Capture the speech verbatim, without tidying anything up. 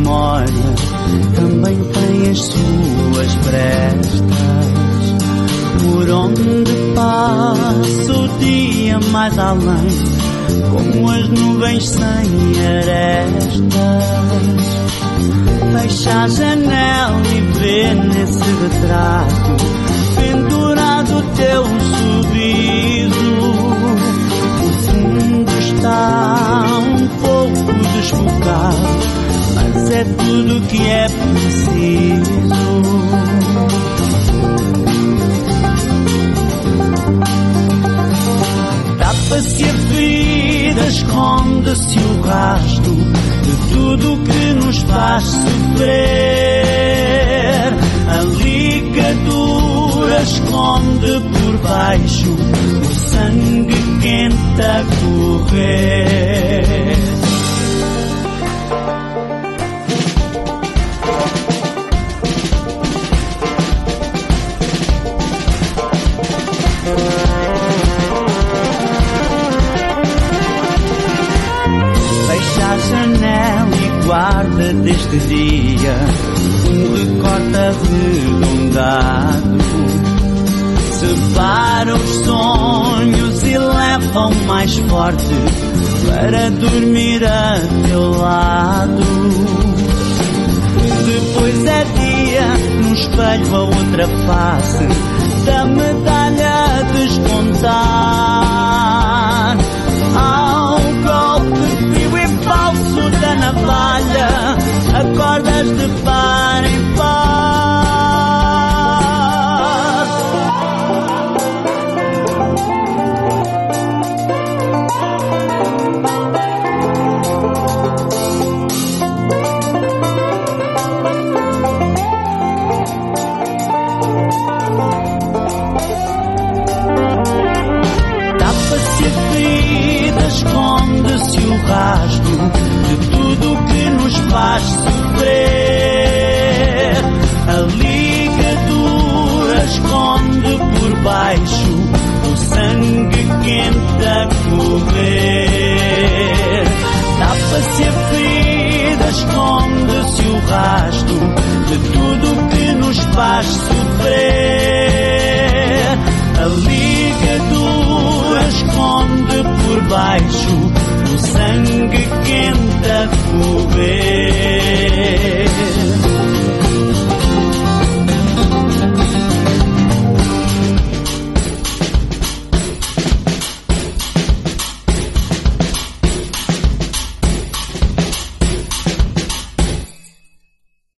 memória também tem as suas brestas. Por onde passa o dia mais além, como as nuvens sem arestas. Fecha a janela e vê nesse retrato pendurado o teu sorriso. O fundo está um pouco desfocado, mas é tudo que é preciso. Tapa-se a ferida, esconde-se o rastro de tudo que nos faz sofrer. A ligadura esconde por baixo o sangue quente a correr. Guarda deste dia um recorte arredondado. Separa os sonhos e leva o mais forte para dormir a teu lado. Depois é dia, no espelho a outra face da medalha a descontar. Ao golpe frio e falso da navalha, acordas de par em par. Tapa-se a ferida, esconde-se o rastro de tudo que nos faz sofrer. A ligadura esconde por baixo o sangue quente a correr. Tapa-se a ferida, esconde-se o rastro de tudo que nos faz sofrer.